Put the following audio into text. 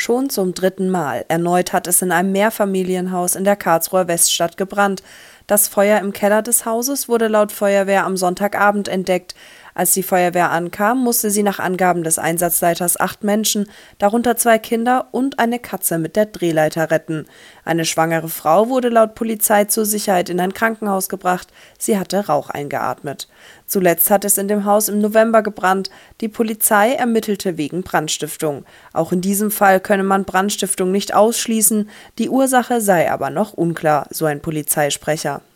Schon zum dritten Mal. Erneut hat es in einem Mehrfamilienhaus in der Karlsruher Weststadt gebrannt. Das Feuer im Keller des Hauses wurde laut Feuerwehr am Sonntagabend entdeckt. Als die Feuerwehr ankam, musste sie nach Angaben des Einsatzleiters 8 Menschen, darunter 2 Kinder und eine Katze mit der Drehleiter retten. Eine schwangere Frau wurde laut Polizei zur Sicherheit in ein Krankenhaus gebracht. Sie hatte Rauch eingeatmet. Zuletzt hat es in dem Haus im November gebrannt. Die Polizei ermittelte wegen Brandstiftung. Auch in diesem Fall könne man Brandstiftung nicht ausschließen. Die Ursache sei aber noch unklar, so ein Polizeisprecher.